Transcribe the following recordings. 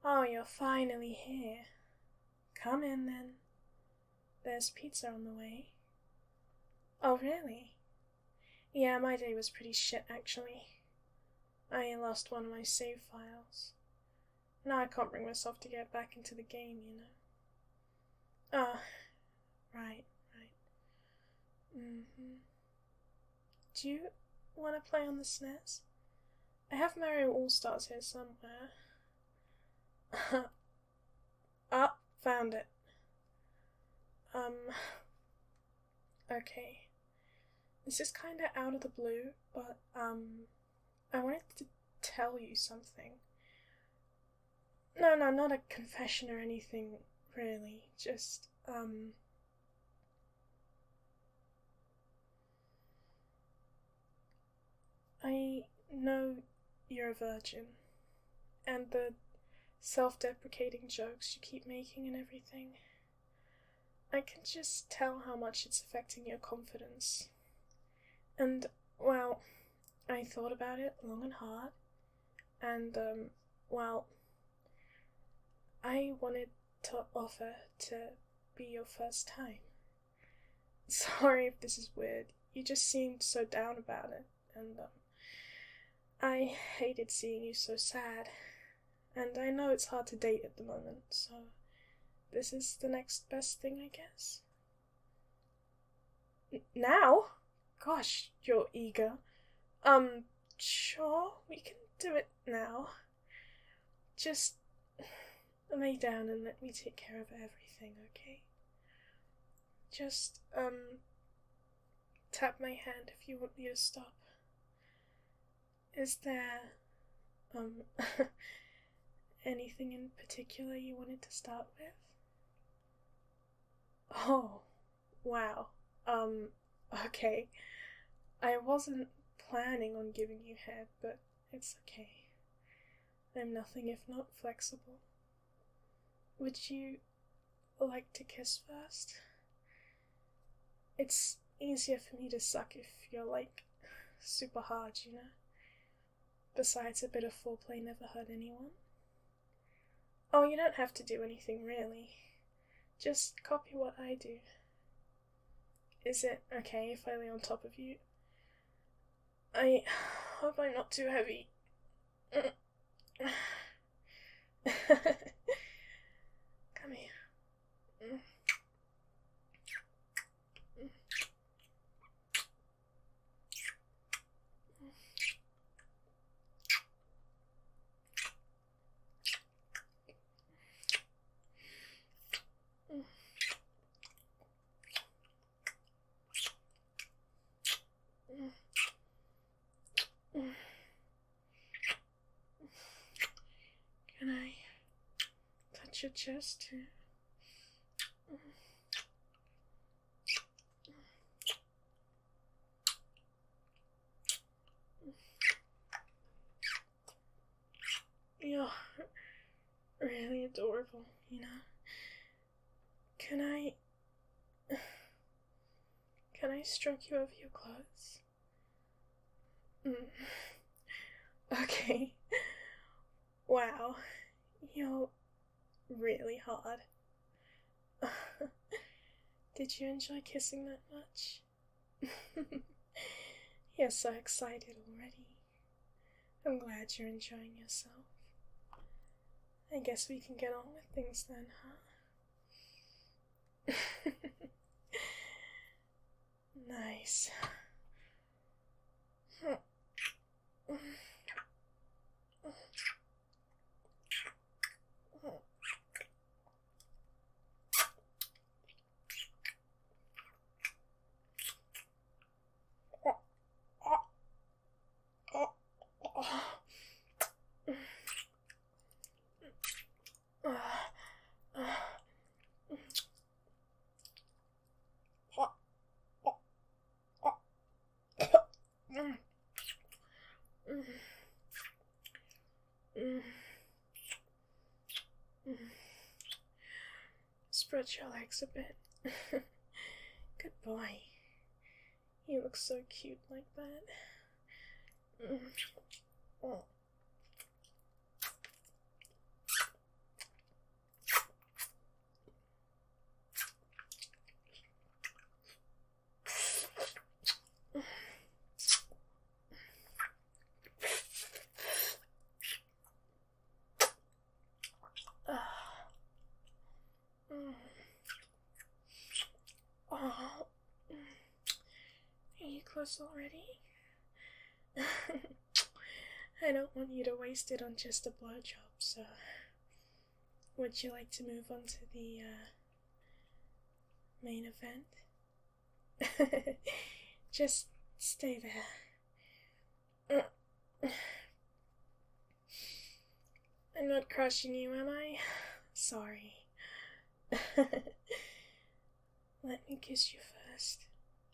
Oh, you're finally here. Come in then. There's pizza on the way. Oh, really? Yeah, my day was pretty shit actually. I lost one of my save files. Now I can't bring myself to get back into the game, you know. Ah, right, right. Do you want to play on the SNES? I have Mario All-Stars here somewhere. Ah, found it. Um, okay. This is kinda out of the blue, but, I wanted to tell you something. No, no, not a confession or anything, really. Just, I know you're a virgin, and the self deprecating jokes you keep making and everything. I can just tell how much it's affecting your confidence. And, well, I thought about it long and hard, and, well, I wanted to offer to be your first time. Sorry if this is weird. You just seemed so down about it, and, I hated seeing you so sad. And I know it's hard to date at the moment, so this is the next best thing, I guess. Now? Gosh, you're eager. Sure, we can do it now. Just lay down and let me take care of everything, okay? Just, tap my hand if you want me to stop. Is there, um, anything in particular you wanted to start with? Oh, wow. Okay. I wasn't planning on giving you head, but it's okay. I'm nothing if not flexible. Would you like to kiss first? It's easier for me to suck if you're, like, super hard, you know? Besides, a bit of foreplay never hurt anyone. Oh, you don't have to do anything, really. Just copy what I do. Is it okay if I lay on top of you? I hope I'm not too heavy. Come here. Can I touch your chest too? You're really adorable, you know? Can I... Can I stroke you over your clothes? Okay. Wow. You're really hard. Did you enjoy kissing that much? You're so excited already. I'm glad you're enjoying yourself. I guess we can get on with things then, huh? Nice. Spread your legs a bit. Good boy. You look so cute like that. close already? I don't want you to waste it on just a blowjob, so would you like to move on to the main event? Just stay there. I'm not crushing you, am I? Sorry. Let me kiss you first.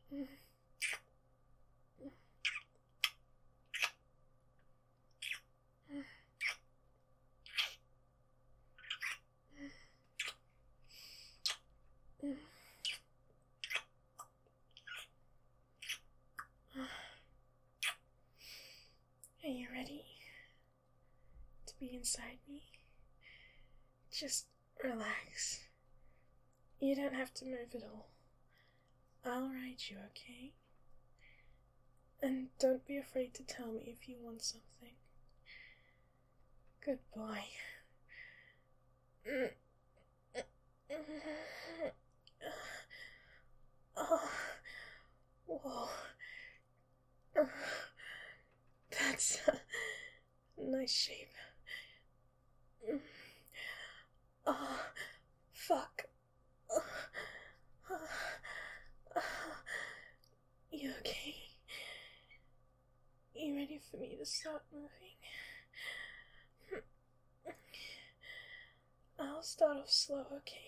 Are you ready to be inside me? Just relax. You don't have to move at all. I'll ride you, okay? And don't be afraid to tell me if you want something. Good boy. Oh, whoa. That's a nice shape. Oh, fuck. You okay? You ready for me to start moving? I'll start off slow, okay?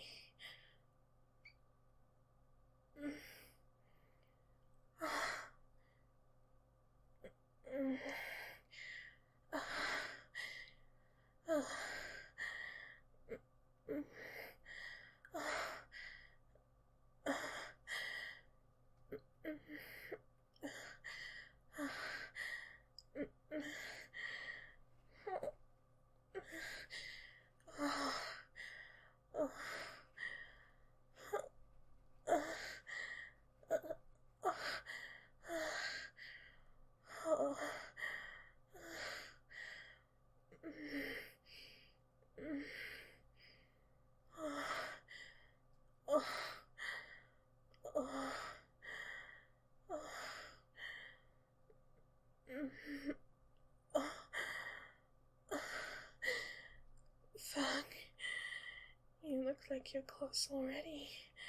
Fuck. You look like you're close already.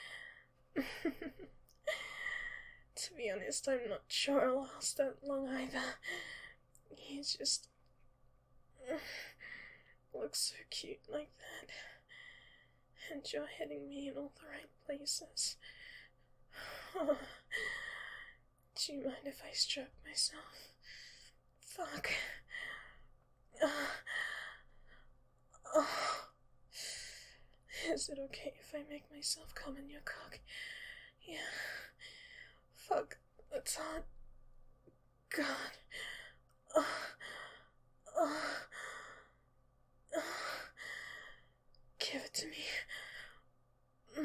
To be honest, I'm not sure I'll last that long either. You just look so cute like that. And you're hitting me in all the right places. Do you mind if I stroke myself? Fuck. Is it okay if I make myself come in your cock? Yeah. Fuck, that's hot. God. Give it to me.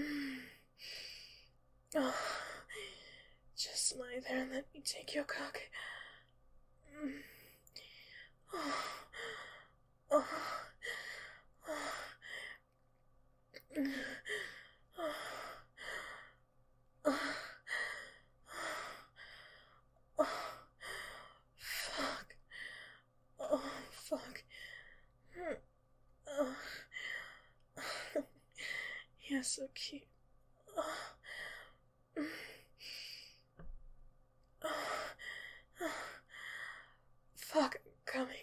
Oh. Just lie there and let me take your cock. Fuck. Oh, fuck. You're so cute. Fuck, I'm coming.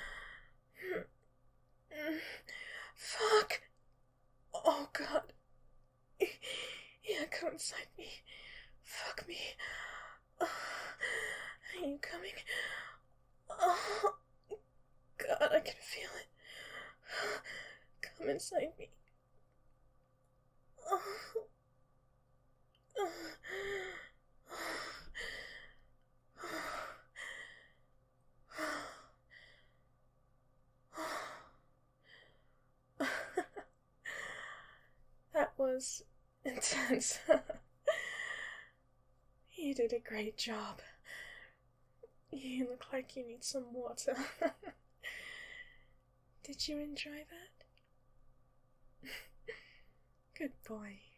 Fuck. Oh, God. Yeah, come inside me. Fuck me. Are you coming? Oh, God, I can feel it. Come inside me. That was intense. You did a great job. You look like you need some water. Did you enjoy that? Good boy.